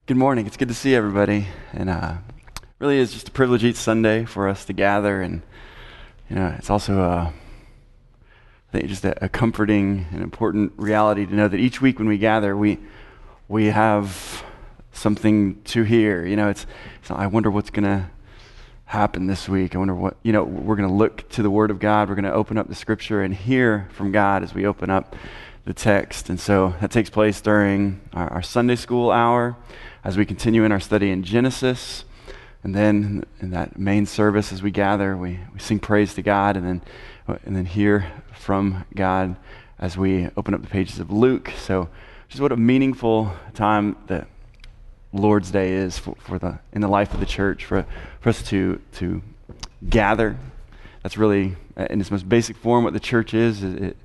Good morning. It's good to see everybody, and really is just a privilege each Sunday for us to gather, and it's also I think just a comforting and important reality to know that each week when we gather, we have something to hear. It's I wonder what's gonna happen this week. I wonder what we're gonna look to the Word of God. We're gonna open up the Scripture and hear from God as we open up the text, and so that takes place during our Sunday school hour as we continue in our study in Genesis, and then in that main service as we gather, we sing praise to God, and then hear from God as we open up the pages of Luke. So just what a meaningful time that Lord's Day is in the life of the church, for us to gather. That's really, in its most basic form, what the church is.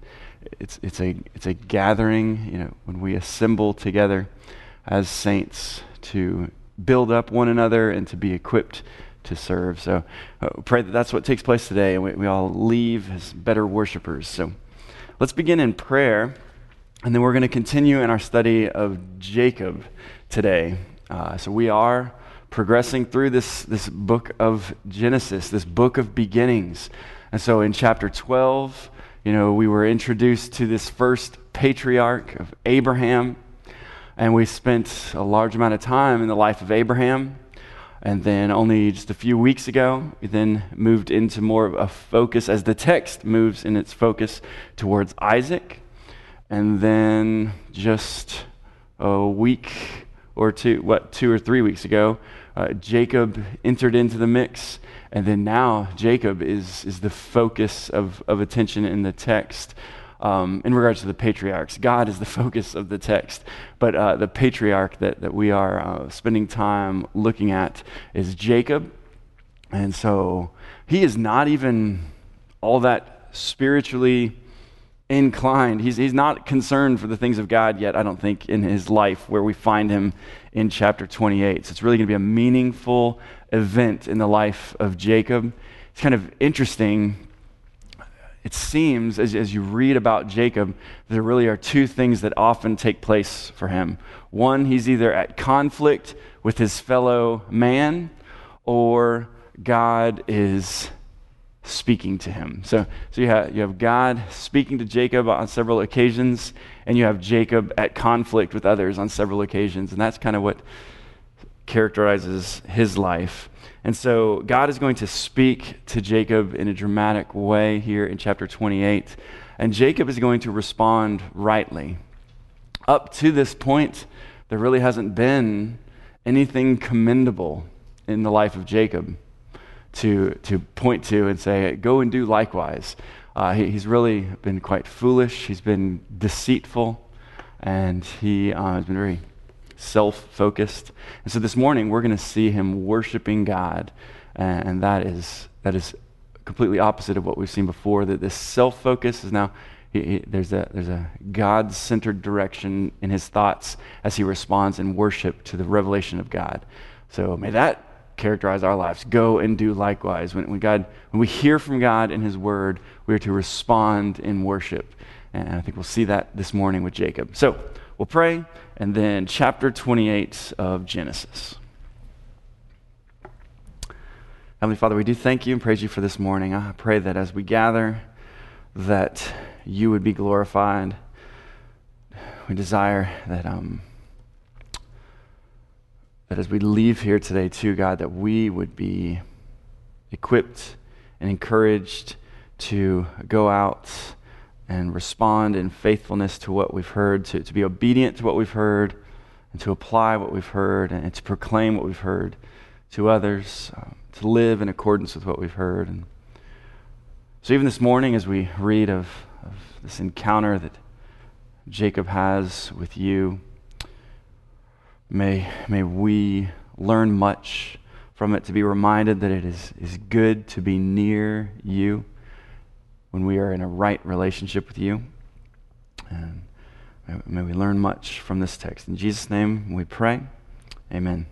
It's a gathering, when we assemble together as saints to build up one another and to be equipped to serve. So pray that that's what takes place today, and we all leave as better worshipers. So let's begin in prayer, and then we're going to continue in our study of Jacob today. So we are progressing through this book of Genesis, this book of beginnings. And so in chapter 12, we were introduced to this first patriarch of Abraham, and we spent a large amount of time in the life of Abraham. And then only just a few weeks ago, we then moved into more of a focus as the text moves in its focus towards Isaac. And then just a week or two or 3 weeks ago, Jacob entered into the mix. And then now Jacob is the focus of attention in the text. In regards to the patriarchs, God is the focus of the text, but the patriarch that we are spending time looking at is Jacob. And so he is not even all that spiritually inclined. He's not concerned for the things of God yet, I don't think, in his life, where we find him in chapter 28. So it's really going to be a meaningful event in the life of Jacob. It's kind of interesting. It seems, as you read about Jacob, there really are two things that often take place for him. One, he's either at conflict with his fellow man, or God is speaking to him. So you have God speaking to Jacob on several occasions, and you have Jacob at conflict with others on several occasions, and that's kind of what characterizes his life. And so God is going to speak to Jacob in a dramatic way here in chapter 28, and Jacob is going to respond rightly. Up to this point, there really hasn't been anything commendable in the life of Jacob to point to and say, go and do likewise. He's really been quite foolish. He's been deceitful, and he has been very self-focused. And so this morning we're going to see him worshiping God, and that is completely opposite of what we've seen before. That this self-focus is now there's a God-centered direction in his thoughts as he responds in worship to the revelation of God. So may that characterize our lives. Go and do likewise. When we hear from God in his word, we are to respond in worship. And I think we'll see that this morning with Jacob. So we'll pray, and then chapter 28 of Genesis. Heavenly Father, we do thank you and praise you for this morning. I pray that as we gather, that you would be glorified. We desire that as we leave here today too, God, that we would be equipped and encouraged to go out and respond in faithfulness to what we've heard, to be obedient to what we've heard, and to apply what we've heard, and to proclaim what we've heard to others, to live in accordance with what we've heard. And so even this morning, as we read of this encounter that Jacob has with you, may we learn much from it, to be reminded that it is good to be near you when we are in a right relationship with you. And may we learn much from this text. In Jesus' name we pray. Amen.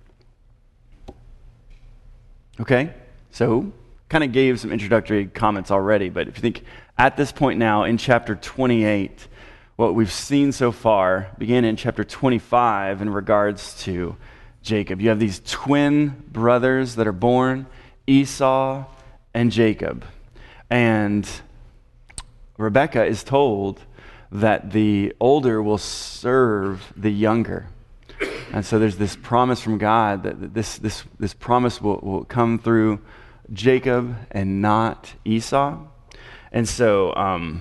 Okay, so kind of gave some introductory comments already, but if you think at this point now in chapter 28, what we've seen so far began in chapter 25 in regards to Jacob. You have these twin brothers that are born, Esau and Jacob. And Rebekah is told that the older will serve the younger. And so there's this promise from God that this promise will come through Jacob and not Esau. And so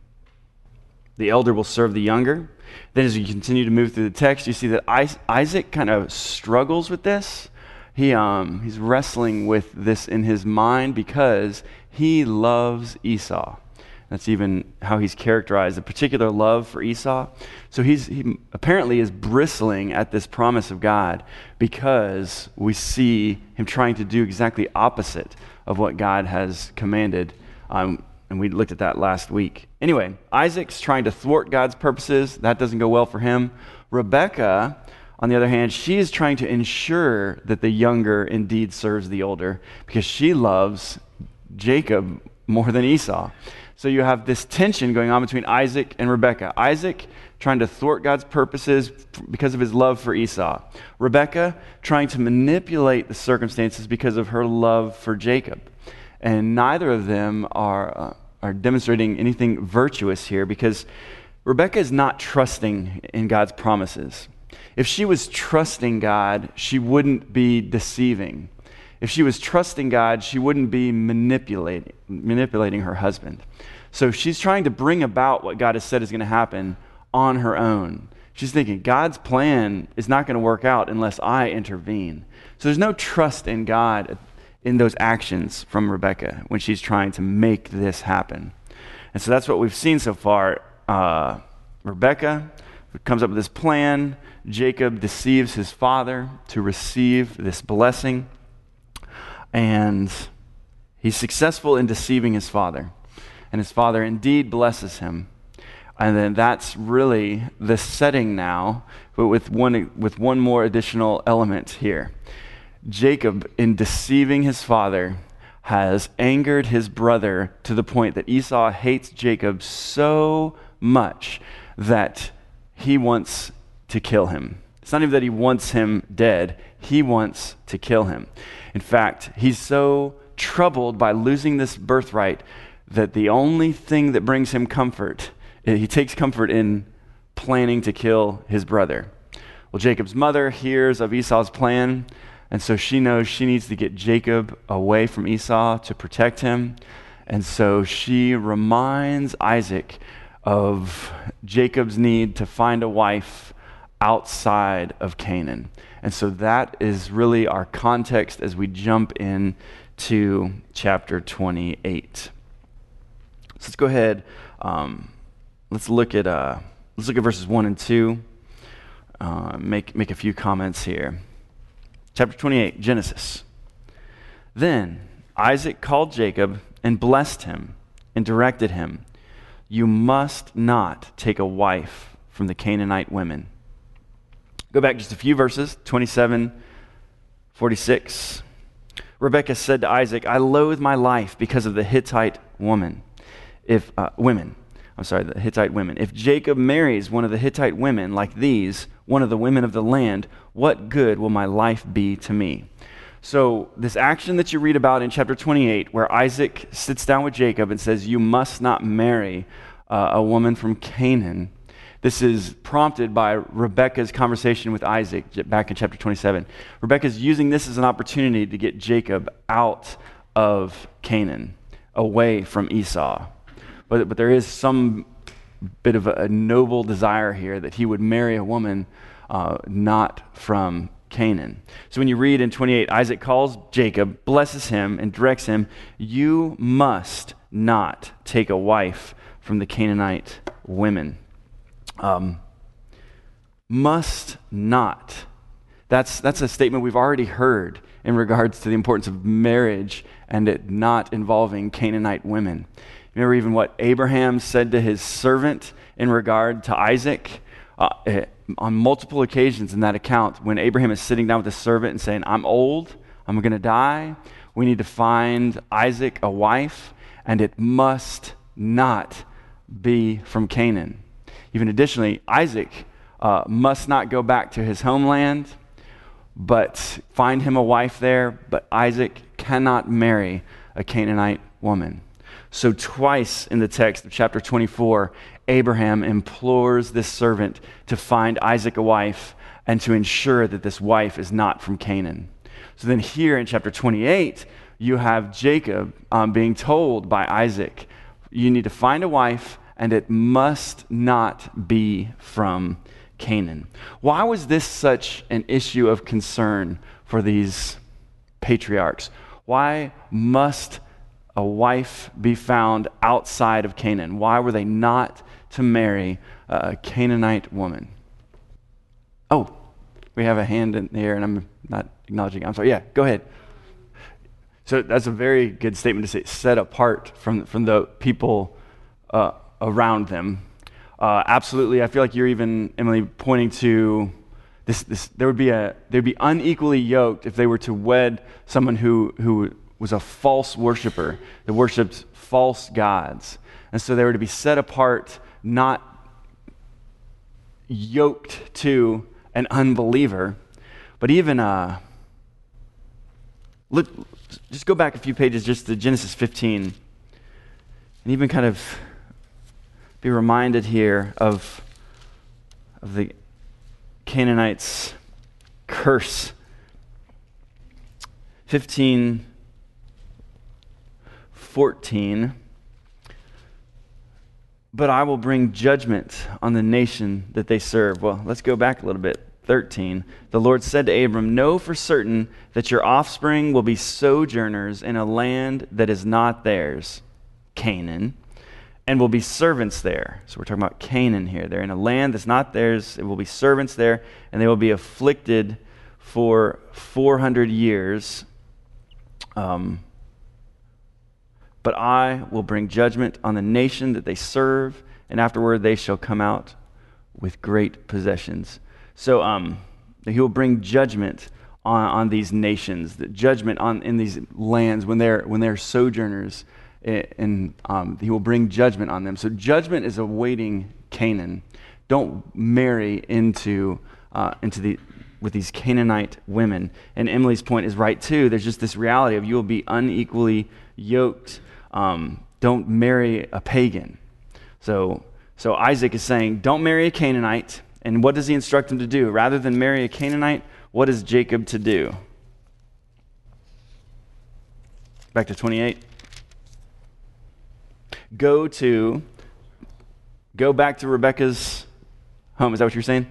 the elder will serve the younger. Then as you continue to move through the text, you see that Isaac kind of struggles with this. He's wrestling with this in his mind because he loves Esau. That's even how he's characterized, a particular love for Esau. So he apparently is bristling at this promise of God because we see him trying to do exactly opposite of what God has commanded. And we looked at that last week. Anyway, Isaac's trying to thwart God's purposes. That doesn't go well for him. Rebekah, on the other hand, she is trying to ensure that the younger indeed serves the older because she loves Jacob more than Esau. So you have this tension going on between Isaac and Rebekah. Isaac trying to thwart God's purposes because of his love for Esau. Rebekah trying to manipulate the circumstances because of her love for Jacob. And neither of them are demonstrating anything virtuous here because Rebekah is not trusting in God's promises. If she was trusting God, she wouldn't be deceiving. If she was trusting God, she wouldn't be manipulating her husband. So she's trying to bring about what God has said is going to happen on her own. She's thinking, God's plan is not going to work out unless I intervene. So there's no trust in God in those actions from Rebekah when she's trying to make this happen. And so that's what we've seen so far. Rebekah comes up with this plan. Jacob deceives his father to receive this blessing. And he's successful in deceiving his father. And his father indeed blesses him. And then that's really the setting now, but with one more additional element here. Jacob, in deceiving his father, has angered his brother to the point that Esau hates Jacob so much that he wants to kill him. It's not even that he wants him dead, he wants to kill him. In fact, he's so troubled by losing this birthright that the only thing that brings him comfort, he takes comfort in planning to kill his brother. Well, Jacob's mother hears of Esau's plan, and so she knows she needs to get Jacob away from Esau to protect him. And so she reminds Isaac of Jacob's need to find a wife outside of Canaan. And so that is really our context as we jump in to chapter 28. So let's go ahead. Let's look at verses 1 and 2. Make a few comments here. Chapter 28, Genesis. Then Isaac called Jacob and blessed him and directed him, "You must not take a wife from the Canaanite women." Go back just a few verses, 27:46. Rebekah said to Isaac, "I loathe my life because of the Hittite women. The Hittite women. If Jacob marries one of the Hittite women like these, one of the women of the land, what good will my life be to me?" So this action that you read about in chapter 28, where Isaac sits down with Jacob and says, "You must not marry a woman from Canaan," this is prompted by Rebekah's conversation with Isaac back in chapter 27. Rebekah's using this as an opportunity to get Jacob out of Canaan, away from Esau. But there is some bit of a noble desire here that he would marry a woman not from Canaan. So when you read in 28, Isaac calls Jacob, blesses him, and directs him, "You must not take a wife from the Canaanite women." Must not. That's a statement we've already heard in regards to the importance of marriage and it not involving Canaanite women. Remember even what Abraham said to his servant in regard to Isaac? On multiple occasions in that account, when Abraham is sitting down with his servant and saying, "I'm old, I'm going to die, we need to find Isaac a wife, and it must not be from Canaan." even additionally, Isaac must not go back to his homeland, but find him a wife there. But Isaac cannot marry a Canaanite woman. So twice in the text of chapter 24, Abraham implores this servant to find Isaac a wife and to ensure that this wife is not from Canaan. So then here in chapter 28, you have Jacob being told by Isaac, you need to find a wife and it must not be from Canaan. Why was this such an issue of concern for these patriarchs? Why must a wife be found outside of Canaan? Why were they not to marry a Canaanite woman? Oh, we have a hand in here and I'm not acknowledging. I'm sorry. Yeah, go ahead. So that's a very good statement to say, set apart from the people around them. Absolutely, I feel like you're even, Emily, pointing to this. They'd be unequally yoked if they were to wed someone who was a false worshiper that worshipped false gods, and so they were to be set apart, not yoked to an unbeliever. But even look, just go back a few pages, just to Genesis 15, and even kind of be reminded here of the Canaanites' curse. 15:14. But I will bring judgment on the nation that they serve. Well, let's go back a little bit. 13. The Lord said to Abram, know for certain that your offspring will be sojourners in a land that is not theirs, Canaan, and will be servants there. So we're talking about Canaan here. They're in a land that's not theirs. It will be servants there, and they will be afflicted for 400 years. But I will bring judgment on the nation that they serve, and afterward they shall come out with great possessions. So he will bring judgment on these nations, the judgment in these lands when they're sojourners, and he will bring judgment on them. So judgment is awaiting Canaan. Don't marry with these Canaanite women. And Emily's point is right too. There's just this reality of you will be unequally yoked. Don't marry a pagan. So Isaac is saying, don't marry a Canaanite. And what does he instruct him to do? Rather than marry a Canaanite, what is Jacob to do? Back to 28. Go back to Rebekah's home. Is that what you're saying?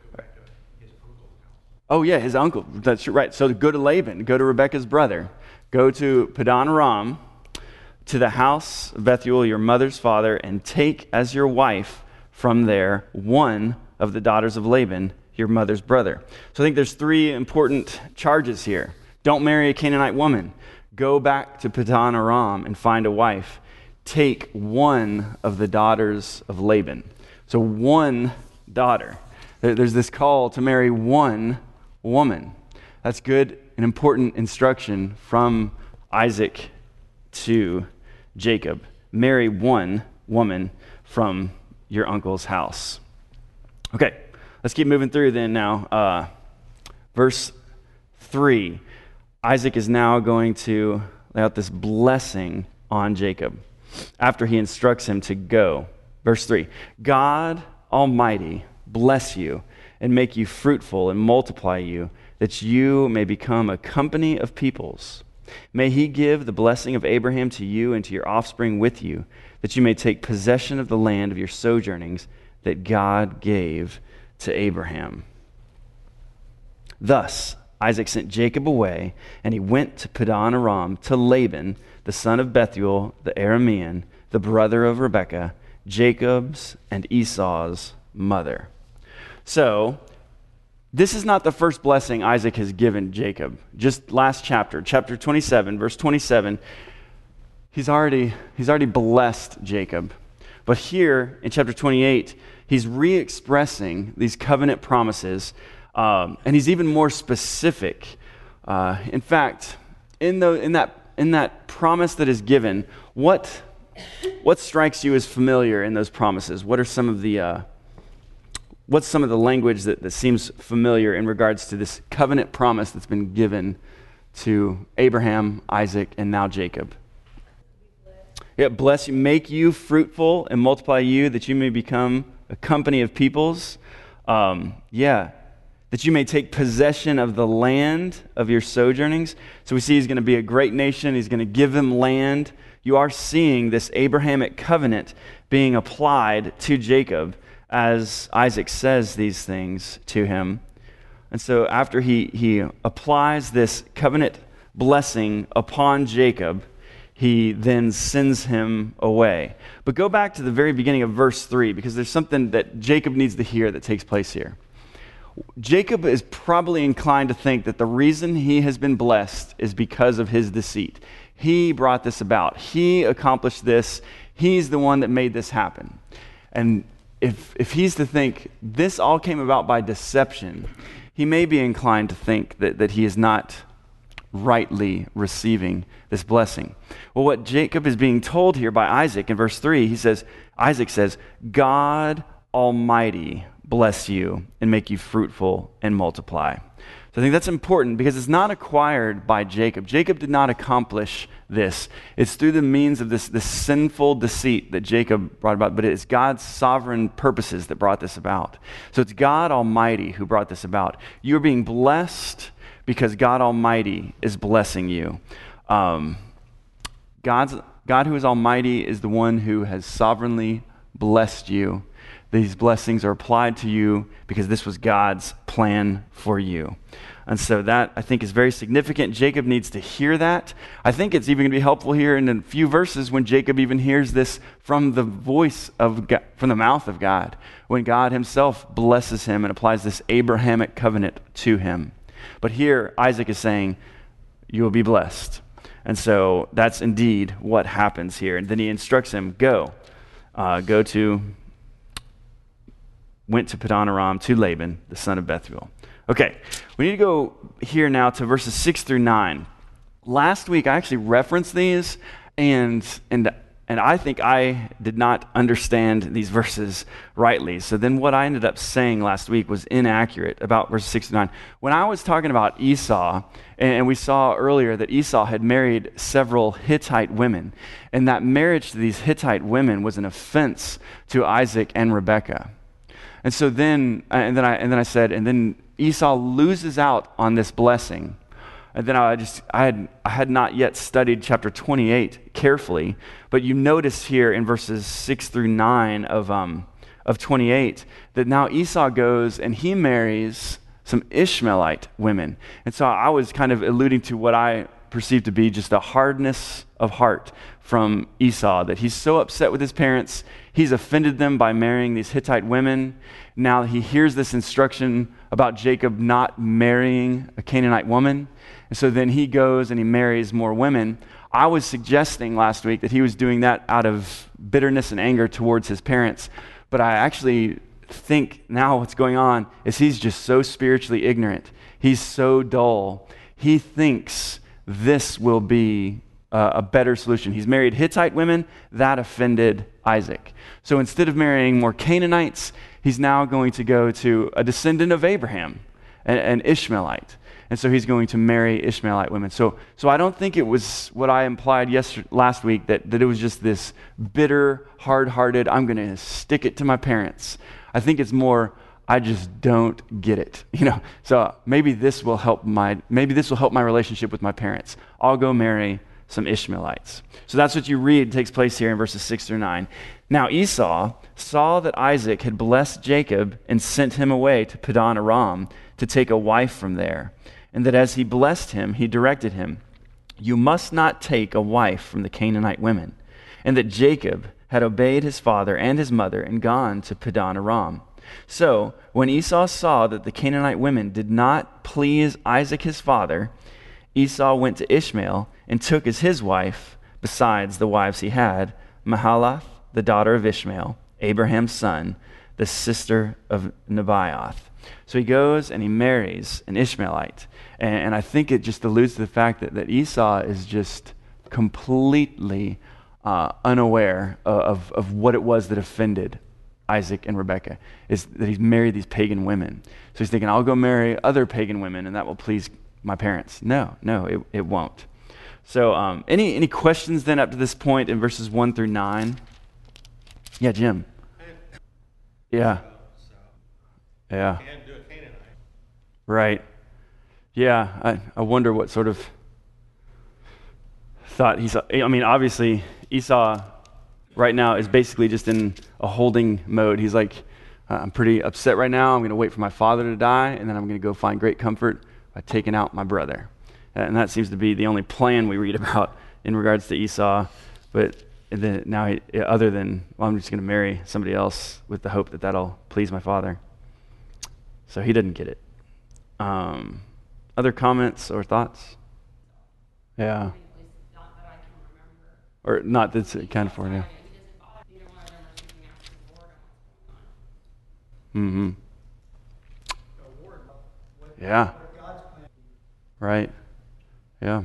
Oh yeah, his uncle. That's right. So go to Laban. Go to Rebekah's brother. Go to Padan Aram, to the house of Bethuel, your mother's father, and take as your wife from there one of the daughters of Laban, your mother's brother. So I think there's three important charges here. Don't marry a Canaanite woman. Go back to Padan Aram and find a wife. Take one of the daughters of Laban. So one daughter. There's this call to marry one woman. That's good and important instruction from Isaac to Jacob. Marry one woman from your uncle's house. Okay, let's keep moving through then now. Verse 3. Isaac is now going to lay out this blessing on Jacob after he instructs him to go. Verse 3. God Almighty bless you and make you fruitful and multiply you, that you may become a company of peoples. May he give the blessing of Abraham to you and to your offspring with you, that you may take possession of the land of your sojournings that God gave to Abraham. Thus Isaac sent Jacob away, and he went to Padan Aram to Laban, the son of Bethuel, the Aramean, the brother of Rebekah, Jacob's and Esau's mother. So, this is not the first blessing Isaac has given Jacob. Just last chapter 27, verse 27, he's already blessed Jacob. But here in chapter 28, he's re-expressing these covenant promises, and he's even more specific. In fact, in that promise that is given, what strikes you as familiar in those promises? What are some of the what's some of the language that seems familiar in regards to this covenant promise that's been given to Abraham, Isaac, and now Jacob? Yeah, bless you, make you fruitful and multiply you, that you may become a company of peoples. That you may take possession of the land of your sojournings. So we see he's going to be a great nation. He's going to give them land. You are seeing this Abrahamic covenant being applied to Jacob as Isaac says these things to him. And so after he applies this covenant blessing upon Jacob, he then sends him away. But go back to the very beginning of verse 3, because there's something that Jacob needs to hear that takes place here. Jacob is probably inclined to think that the reason he has been blessed is because of his deceit. He brought this about. He accomplished this. He's the one that made this happen. And if he's to think this all came about by deception, he may be inclined to think that he is not rightly receiving this blessing. Well, what Jacob is being told here by Isaac in verse 3, Isaac says, God Almighty bless you and make you fruitful and multiply. So I think that's important because it's not acquired by Jacob. Jacob did not accomplish this. It's through the means of this sinful deceit that Jacob brought about, but it's God's sovereign purposes that brought this about. So it's God Almighty who brought this about. You're being blessed because God Almighty is blessing you. God who is Almighty is the one who has sovereignly blessed you. These blessings are applied to you because this was God's plan for you. And so that, I think, is very significant. Jacob needs to hear that. I think it's even going to be helpful here in a few verses when Jacob even hears this from the voice of God, from the mouth of God, when God himself blesses him and applies this Abrahamic covenant to him. But here, Isaac is saying, you will be blessed. And so that's indeed what happens here. And then he instructs him, went to Padan Aram to Laban, the son of Bethuel. Okay, we need to go here now to verses 6 through 9. Last week, I actually referenced these, and I think I did not understand these verses rightly. So then what I ended up saying last week was inaccurate about verses 6 through 9. When I was talking about Esau, and we saw earlier that Esau had married several Hittite women, and that marriage to these Hittite women was an offense to Isaac and Rebekah. And so then I said, and then Esau loses out on this blessing. And then I had not yet studied chapter 28 carefully, but you notice here in verses 6 through 9 of 28 that now Esau goes and he marries some Ishmaelite women. And so I was kind of alluding to what I perceived to be just a hardness of heart from Esau, that he's so upset with his parents, he's offended them by marrying these Hittite women. Now he hears this instruction about Jacob not marrying a Canaanite woman, and so then he goes and he marries more women. I was suggesting last week that he was doing that out of bitterness and anger towards his parents, but I actually think now what's going on is he's just so spiritually ignorant. He's so dull. He thinks this will be a better solution. He's married Hittite women. That offended Isaac. So instead of marrying more Canaanites, he's now going to go to a descendant of Abraham, an Ishmaelite. And so he's going to marry Ishmaelite women. So I don't think it was what I implied last week, that it was just this bitter, hard-hearted, I'm going to stick it to my parents. I think it's more, I just don't get it. So maybe this will help my relationship with my parents. I'll go marry some Ishmaelites. So that's what you read takes place here in verses 6 through 9. Now Esau saw that Isaac had blessed Jacob and sent him away to Padan Aram to take a wife from there, and that as he blessed him, he directed him, you must not take a wife from the Canaanite women, and that Jacob had obeyed his father and his mother and gone to Padan Aram. So when Esau saw that the Canaanite women did not please Isaac his father, Esau went to Ishmael and took as his wife, besides the wives he had, Mahalath, the daughter of Ishmael, Abraham's son, the sister of Nebaioth. So he goes and he marries an Ishmaelite. And I think it just alludes to the fact that Esau is just completely unaware of what it was that offended Isaac and Rebekah, is that he's married these pagan women. So he's thinking, I'll go marry other pagan women and that will please my parents. No, it won't. So any questions then up to this point in verses 1 through 9? Yeah, Jim. Yeah. Yeah. Right. Yeah, I wonder what sort of thought he saw. I mean, obviously, Esau right now is basically just in a holding mode. He's like, I'm pretty upset right now. I'm going to wait for my father to die, and then I'm going to go find great comfort by taking out my brother. And that seems to be the only plan we read about in regards to Esau. But then now, other than, well, I'm just going to marry somebody else with the hope that that'll please my father. So he didn't get it. Other comments or thoughts? Yeah. Or not that's accounted for, yeah. Mm-hmm. Yeah. Right. Yeah.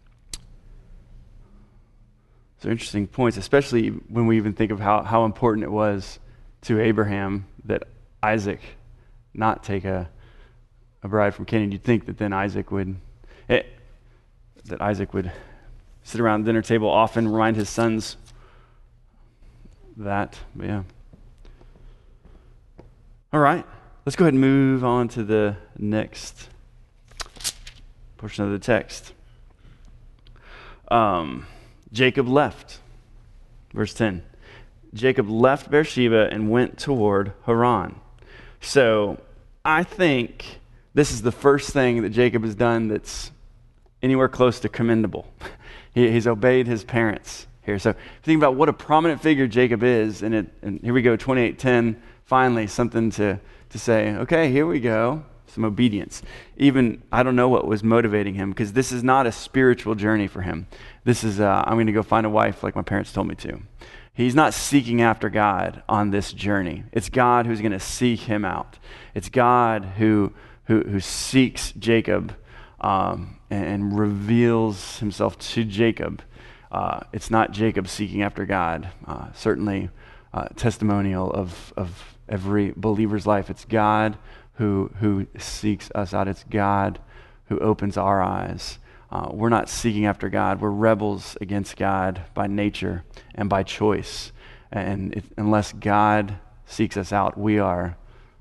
So interesting points, especially when we even think of how important it was to Abraham that Isaac not take a bride from Canaan. You'd think that then Isaac would sit around the dinner table often, remind his sons that. But yeah. All right, let's go ahead and move on to the next portion of the text. Jacob left. Verse 10. Jacob left Beersheba and went toward Haran. So I think this is the first thing that Jacob has done that's anywhere close to commendable. He's obeyed his parents here. So think about what a prominent figure Jacob is, and here we go, 28:10. Finally, something to say, okay, here we go, some obedience. Even, I don't know what was motivating him, because this is not a spiritual journey for him. This is, I'm going to go find a wife like my parents told me to. He's not seeking after God on this journey. It's God who's going to seek him out. It's God who seeks Jacob and reveals himself to Jacob. It's not Jacob seeking after God. Certainly testimonial of every believer's life. It's God who seeks us out. It's God who opens our eyes. We're not seeking after God. We're rebels against God by nature and by choice. And unless God seeks us out, we are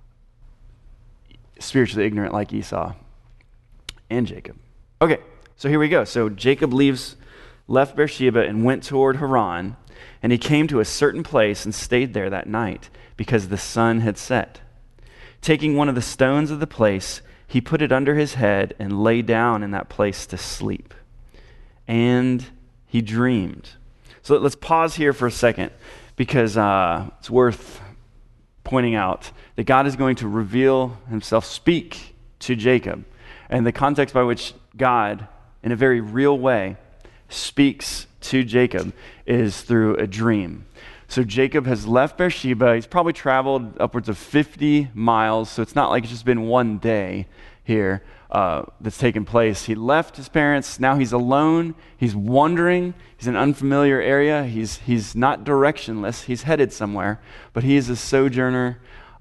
spiritually ignorant like Esau and Jacob. Okay, so here we go. So Jacob left Beersheba and went toward Haran, and he came to a certain place and stayed there that night because the sun had set. Taking one of the stones of the place, he put it under his head and lay down in that place to sleep. And he dreamed. So let's pause here for a second, because it's worth pointing out that God is going to reveal himself, speak to Jacob. And the context by which God, in a very real way, speaks to Jacob is through a dream. So Jacob has left Beersheba. He's probably traveled upwards of 50 miles, so it's not like it's just been one day here that's taken place. He left his parents. Now he's alone. He's wandering. He's in an unfamiliar area. He's not directionless. He's headed somewhere, but he is a sojourner,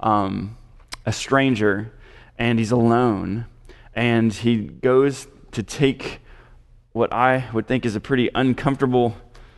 a stranger, and he's alone. And he goes to take what I would think is a pretty uncomfortable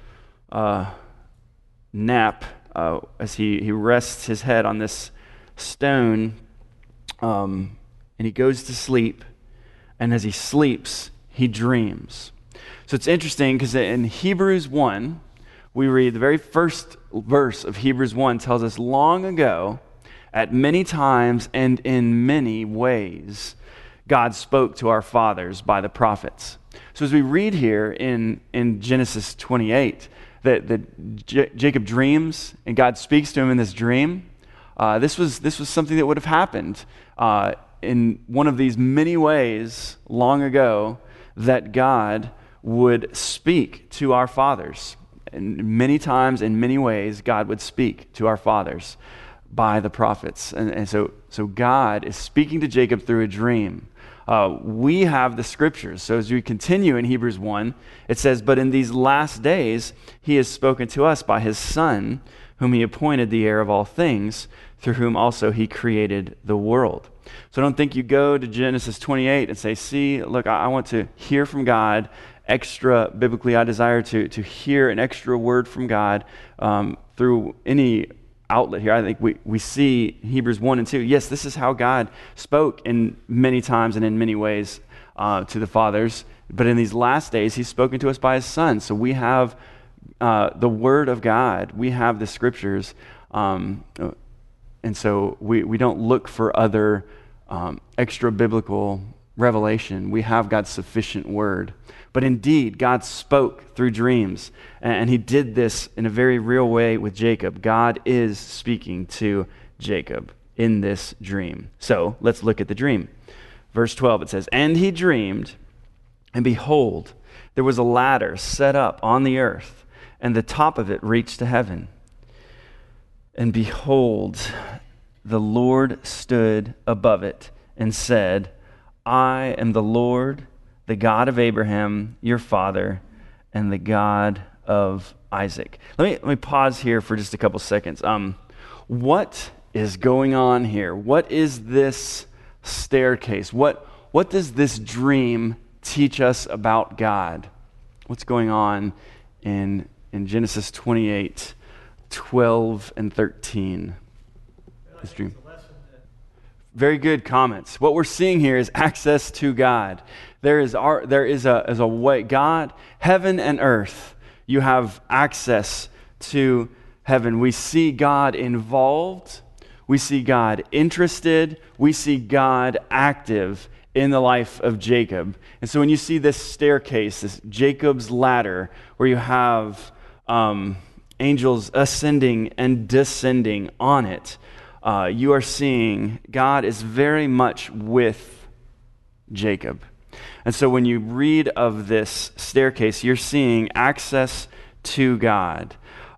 nap as he rests his head on this stone, and he goes to sleep, and as he sleeps, he dreams. So it's interesting because in Hebrews 1, we read the very first verse of Hebrews 1 tells us, long ago, at many times and in many ways, God spoke to our fathers by the prophets. So as we read here in Genesis 28, that Jacob dreams and God speaks to him in this dream, this was something that would have happened in one of these many ways long ago, that God would speak to our fathers. And many times, in many ways, God would speak to our fathers by the prophets. And so God is speaking to Jacob through a dream. We have the scriptures. So as we continue in Hebrews 1, it says, but in these last days, he has spoken to us by his Son, whom he appointed the heir of all things, through whom also he created the world. So I don't think you go to Genesis 28 and say, see, look, I want to hear from God extra biblically. I desire to hear an extra word from God through any outlet here. I think we see Hebrews 1 and 2. Yes, this is how God spoke in many times and in many ways to the fathers. But in these last days, he's spoken to us by his Son. So we have the Word of God. We have the Scriptures. And so we don't look for other extra biblical revelation. We have God's sufficient Word. But indeed, God spoke through dreams, and he did this in a very real way with Jacob. God is speaking to Jacob in this dream. So let's look at the dream. Verse 12, it says, "And he dreamed, and behold, there was a ladder set up on the earth, and the top of it reached to heaven. And behold, the Lord stood above it and said, I am the Lord, the God of Abraham, your father, and the God of Isaac." Let me pause here for just a couple seconds. What is going on here? What is this staircase? What does this dream teach us about God? What's going on in Genesis 28, 12 and 13? This dream. Very good comments. What we're seeing here is access to God. There is a way. God, heaven and earth, you have access to heaven. We see God involved. We see God interested. We see God active in the life of Jacob. And so when you see this staircase, this Jacob's ladder, where you have angels ascending and descending on it, you are seeing God is very much with Jacob. And so when you read of this staircase, you're seeing access to God.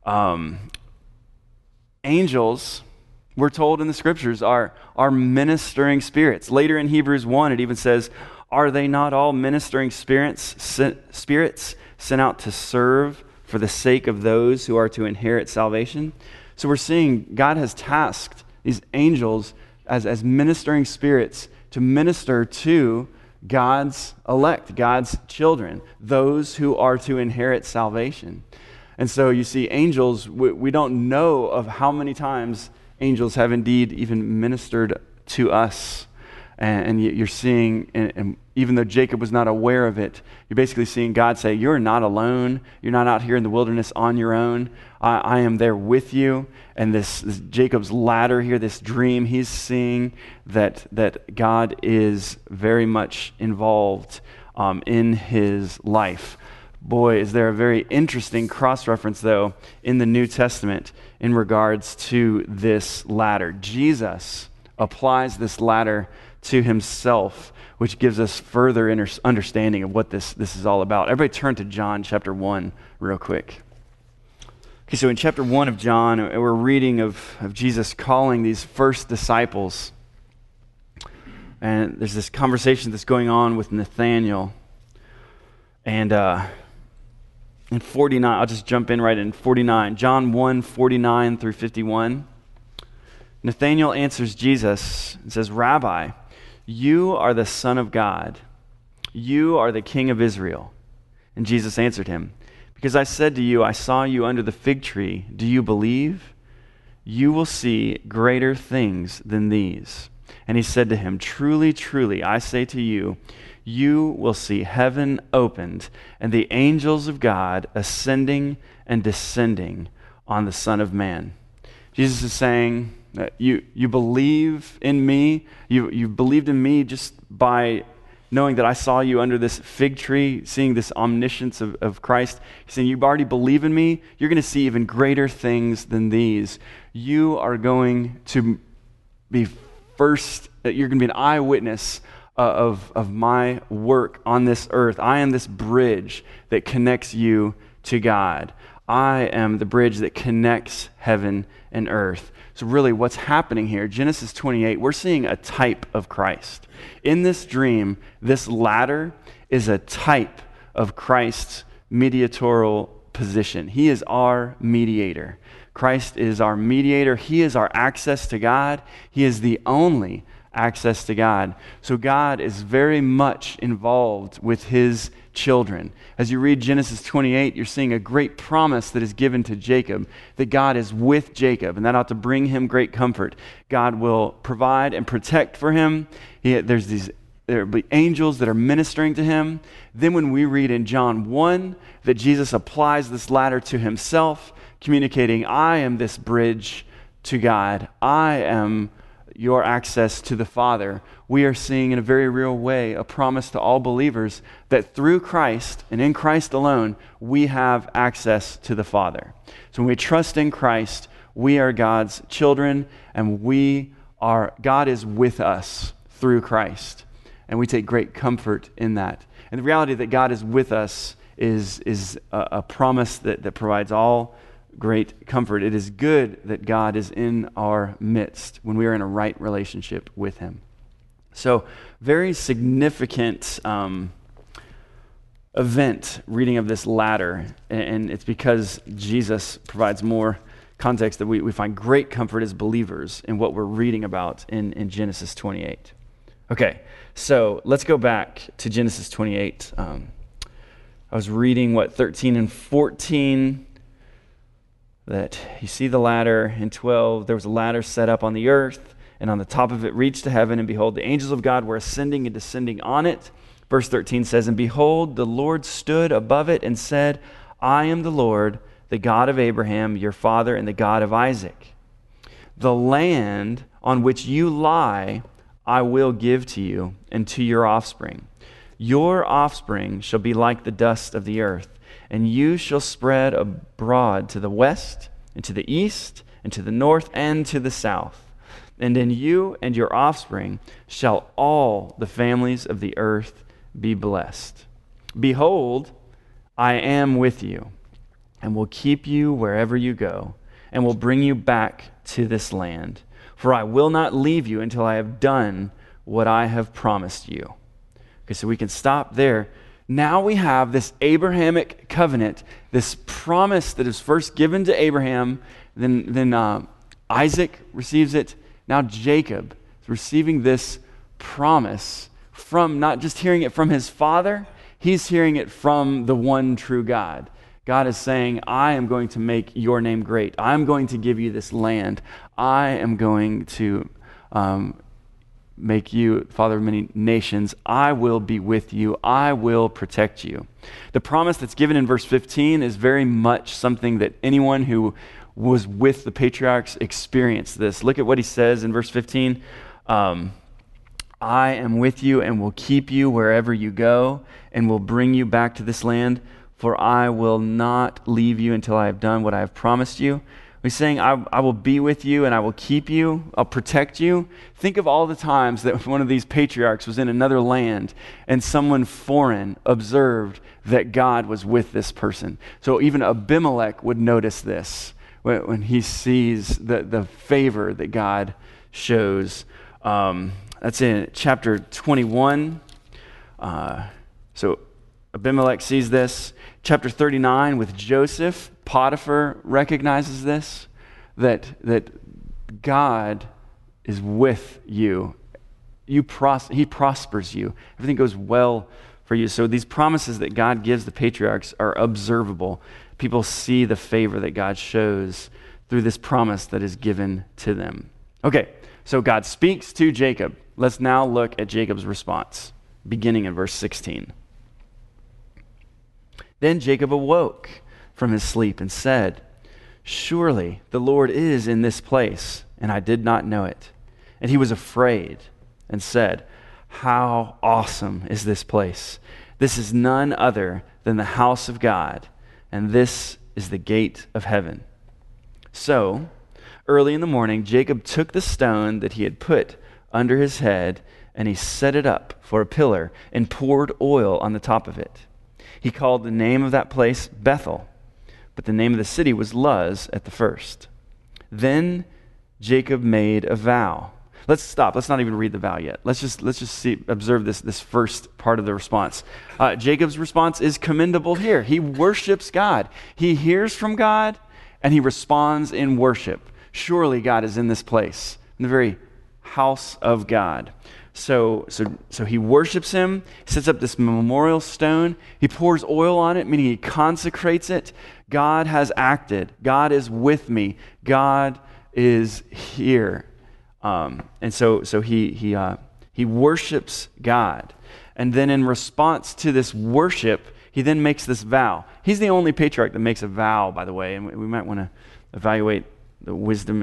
Angels, we're told in the scriptures, are ministering spirits. Later in Hebrews 1, it even says, "Are they not all ministering spirits sent out to serve for the sake of those who are to inherit salvation?" So we're seeing God has tasked these angels as ministering spirits to minister to God's elect, God's children, those who are to inherit salvation. And so you see angels, we don't know of how many times angels have indeed even ministered to us. And you're seeing, and even though Jacob was not aware of it, you're basically seeing God say, you're not alone. You're not out here in the wilderness on your own. I am there with you. And this Jacob's ladder here, this dream, he's seeing that God is very much involved in his life. Boy, is there a very interesting cross-reference, though, in the New Testament in regards to this ladder. Jesus applies this ladder to himself, which gives us further understanding of what this is all about. Everybody turn to John chapter 1 real quick. Okay, so in chapter 1 of John, we're reading of Jesus calling these first disciples. And there's this conversation that's going on with Nathanael. And in 49, I'll just jump in right in 49. John 1, 49 through 51. Nathanael answers Jesus and says, "Rabbi, you are the Son of God. You are the King of Israel." And Jesus answered him, "Because I said to you, I saw you under the fig tree. Do you believe? You will see greater things than these." And he said to him, "Truly, truly, I say to you, you will see heaven opened and the angels of God ascending and descending on the Son of Man." Jesus is saying, you believe in me. You believed in me just by knowing that I saw you under this fig tree, seeing this omniscience of Christ. He's saying, you already believe in me. You're going to see even greater things than these. You are going to be first, you're going to be an eyewitness of my work on this earth. I am this bridge that connects you to God. I am the bridge that connects heaven and earth. So really what's happening here, Genesis 28, we're seeing a type of Christ. In this dream, this ladder is a type of Christ's mediatorial position. He is our mediator. Christ is our mediator. He is our access to God. He is the only access to God. So God is very much involved with his children. As you read Genesis 28, you're seeing a great promise that is given to Jacob, that God is with Jacob, and that ought to bring him great comfort. God will provide and protect for him. There will be angels that are ministering to him. Then when we read in John 1 that Jesus applies this ladder to himself, communicating, I am this bridge to God. I am your access to the Father. We are seeing in a very real way a promise to all believers that through Christ and in Christ alone, we have access to the Father. So when we trust in Christ, we are God's children, and God is with us through Christ. And we take great comfort in that. And the reality that God is with us is a promise that provides all great comfort. It is good that God is in our midst when we are in a right relationship with him. So, very significant event reading of this ladder, and it's because Jesus provides more context that we find great comfort as believers in what we're reading about in Genesis 28. Okay, so let's go back to Genesis 28. I was reading 13 and 14, that you see the ladder. In 12, there was a ladder set up on the earth, and on the top of it reached to heaven, and behold, the angels of God were ascending and descending on it. Verse 13 says, and behold, the Lord stood above it and said, I am the Lord, the God of Abraham, your father, and the God of Isaac. The land on which you lie, I will give to you and to your offspring. Your offspring shall be like the dust of the earth, and you shall spread abroad to the west, and to the east, and to the north, and to the south. And in you and your offspring shall all the families of the earth be blessed. Behold, I am with you, and will keep you wherever you go, and will bring you back to this land. For I will not leave you until I have done what I have promised you. Okay, so we can stop there. Now we have this Abrahamic covenant, this promise that is first given to Abraham, then Isaac receives it. Now Jacob is receiving this promise from not just hearing it from his father, he's hearing it from the one true God. God is saying, I am going to make your name great. I'm going to give you this land. I am going to make you father of many nations. I will be with you. I will protect you. The promise that's given in verse 15 is very much something that anyone who was with the patriarchs experienced this. Look at what he says in verse 15. I am with you and will keep you wherever you go and will bring you back to this land, for I will not leave you until I have done what I have promised you. He's saying, I will be with you and I will keep you. I'll protect you. Think of all the times that one of these patriarchs was in another land and someone foreign observed that God was with this person. So even Abimelech would notice this when he sees the favor that God shows. That's in chapter 21. So Abimelech sees this. Chapter 39 with Joseph, Potiphar recognizes this, that God is with you. He prospers you. Everything goes well for you. So these promises that God gives the patriarchs are observable. People see the favor that God shows through this promise that is given to them. Okay, so God speaks to Jacob. Let's now look at Jacob's response, beginning in verse 16. Then Jacob awoke from his sleep and said, surely the Lord is in this place, and I did not know it. And he was afraid and said, how awesome is this place? This is none other than the house of God, and this is the gate of heaven. So, early in the morning, Jacob took the stone that he had put under his head, and he set it up for a pillar and poured oil on the top of it. He called the name of that place Bethel, but the name of the city was Luz at the first. Then Jacob made a vow. Let's stop. Let's not even read the vow yet. Let's just observe this first part of the response. Jacob's response is commendable here. He worships God. He hears from God, and he responds in worship. Surely God is in this place, in the very house of God. So he worships him, sets up this memorial stone, he pours oil on it, meaning he consecrates it. God has acted. God is with me. God is here. And so he worships God. And then in response to this worship, he then makes this vow. He's the only patriarch that makes a vow, by the way, and we might want to evaluate the wisdom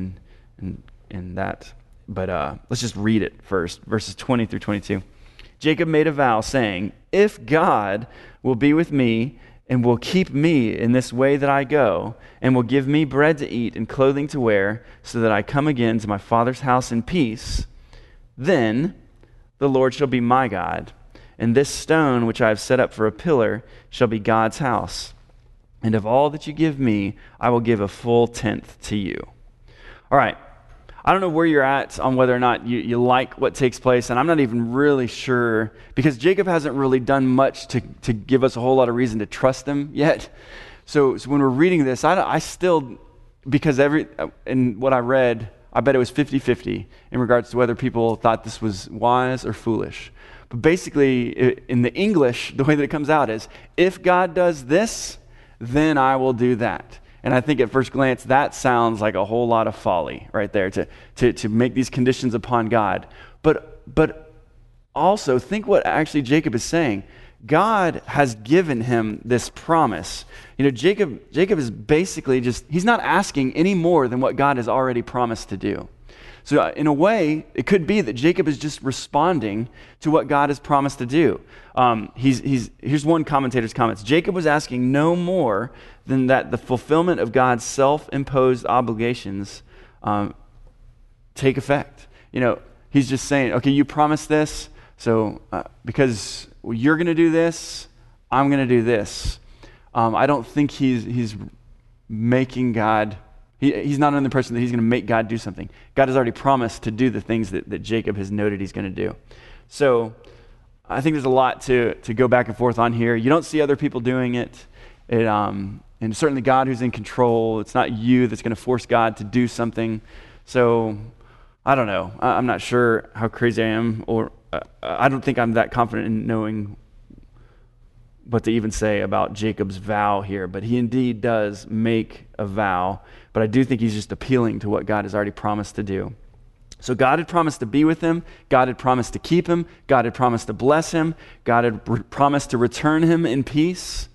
in that. But let's just read it first, verses 20 through 22. Jacob made a vow saying, "If God will be with me and will keep me in this way that I go, and will give me bread to eat and clothing to wear, so that I come again to my father's house in peace, then the Lord shall be my God, and this stone which I have set up for a pillar shall be God's house. And of all that you give me, I will give a full tenth to you." All right. I don't know where you're at on whether or not you like what takes place, and I'm not even really sure, because Jacob hasn't really done much to give us a whole lot of reason to trust him yet. So when we're reading this, I still, because in what I read, I bet it was 50-50 in regards to whether people thought this was wise or foolish. But basically, in the English, the way that it comes out is, if God does this, then I will do that. And I think at first glance, that sounds like a whole lot of folly right there, to make these conditions upon God. But also think what actually Jacob is saying. God has given him this promise. Jacob is basically he's not asking any more than what God has already promised to do. So in a way, it could be that Jacob is just responding to what God has promised to do. Here's one commentator's comments. Jacob was asking no more than that the fulfillment of God's self-imposed obligations take effect. He's just saying, okay, you promised this, so because you're going to do this, I'm going to do this. I don't think he's making God... He's not under the impression that he's going to make God do something. God has already promised to do the things that Jacob has noted he's going to do. So I think there's a lot to go back and forth on here. You don't see other people doing it. And certainly God who's in control. It's not you that's going to force God to do something. So I don't know. I'm not sure how crazy I am, or I don't think I'm that confident in knowing what to even say about Jacob's vow here, but he indeed does make a vow, but I do think he's just appealing to what God has already promised to do. So God had promised to be with him, God had promised to keep him, God had promised to bless him, God had promised to return him in peace,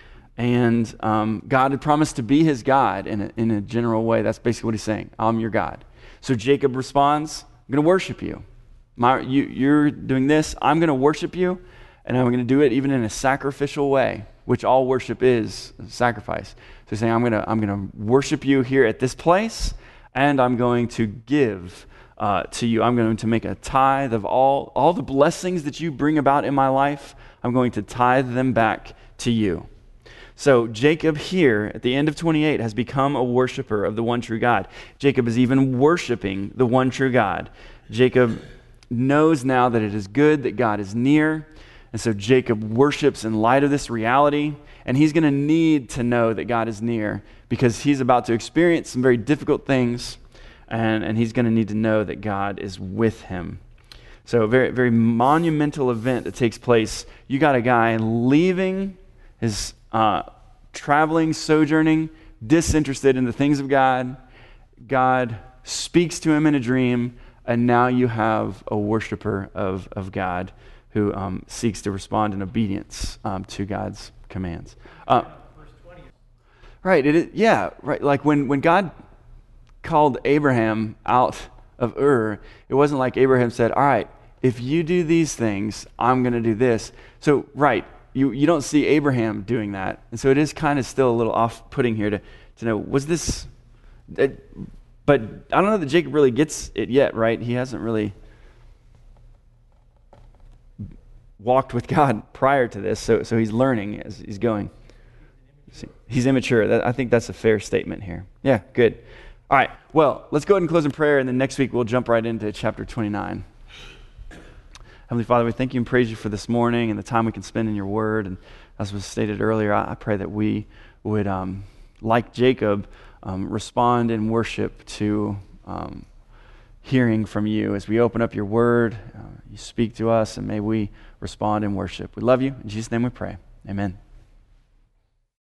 and God had promised to be his God in a general way. That's basically what he's saying. I'm your God. So Jacob responds, I'm going to worship you. You're doing this, I'm going to worship you, and I'm going to do it even in a sacrificial way, which all worship is, sacrifice. So he's saying, I'm going to worship you here at this place, and I'm going to give to you. I'm going to make a tithe of all the blessings that you bring about in my life. I'm going to tithe them back to you. So Jacob here at the end of 28 has become a worshiper of the one true God. Jacob is even worshiping the one true God. Jacob knows now that it is good that God is near. And so Jacob worships in light of this reality, and he's going to need to know that God is near because he's about to experience some very difficult things, and he's going to need to know that God is with him. So a very, very monumental event that takes place. You got a guy leaving his traveling, sojourning, disinterested in the things of God. God speaks to him in a dream, and now you have a worshiper of God who seeks to respond in obedience to God's commands. Right, right. Like when God called Abraham out of Ur, it wasn't like Abraham said, all right, if you do these things, I'm going to do this. So, right, you don't see Abraham doing that. And so it is kind of still a little off-putting here to know, was this... but I don't know that Jacob really gets it yet, right? He hasn't really walked with God prior to this, so he's learning as he's going. He's immature. I think that's a fair statement here. Yeah, good. All right, well, let's go ahead and close in prayer, and then next week we'll jump right into chapter 29. Heavenly Father, we thank you and praise you for this morning and the time we can spend in your word. And as was stated earlier, I pray that we would like Jacob, respond in worship to hearing from you. As we open up your word, you speak to us, and may we respond in worship. We love you. In Jesus' name we pray. Amen.